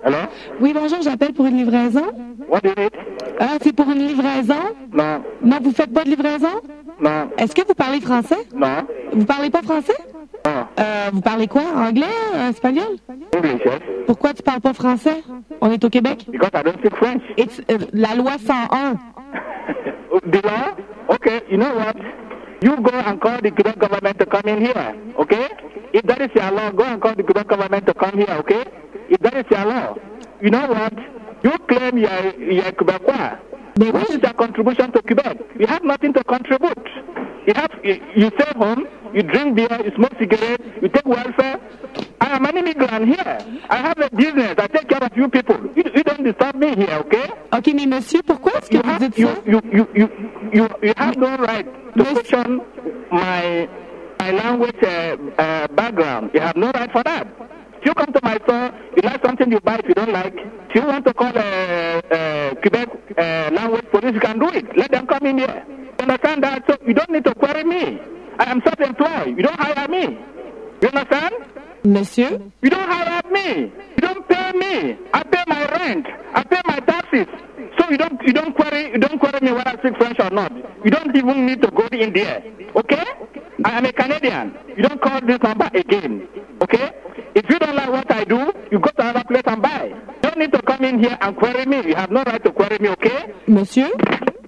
Hello? Oui, bonjour, j'appelle pour une livraison. What do you need? Ah, c'est pour une livraison? Non. Non, vous faites pas de livraison? Non. Est-ce que vous parlez français? Non. Vous parlez pas français? Non. Vous parlez quoi? Anglais? Espagnol? English, yes? Pourquoi tu parles pas français? On est au Québec. Because I don't speak French. La loi 101. The law? Okay, you know what? You go and call the Quebec government to come in here, okay? If that is your law, go and call the Quebec government to come here, okay? If that is your law, you know what? You claim you're Quebecois. What is your contribution to Quebec? You have nothing to contribute. You stay home, you drink beer, you smoke cigarettes, you take welfare. I am an immigrant here. I have a business. I take care of you people. You don't disturb me here, okay? OK, mais monsieur, pourquoi est-ce que vous dites ça? You have no right to question my language background. You have no right for that. If you come to my store, you like something you buy if you don't like. If you want to call Quebec language police, you can do it. Let them come in here. You understand that? So you don't need to query me. I am self-employed. You don't hire me. You understand? Monsieur? You don't hire me. You don't pay me. I pay my rent. I pay my taxes. So you don't query me whether I speak French or not. You don't even need to go in there. Okay? I am a Canadian. You don't call this number again. Okay? If you don't like what I do, you go to another place and buy. You don't need to come in here and query me. You have no right to query me, okay? Monsieur?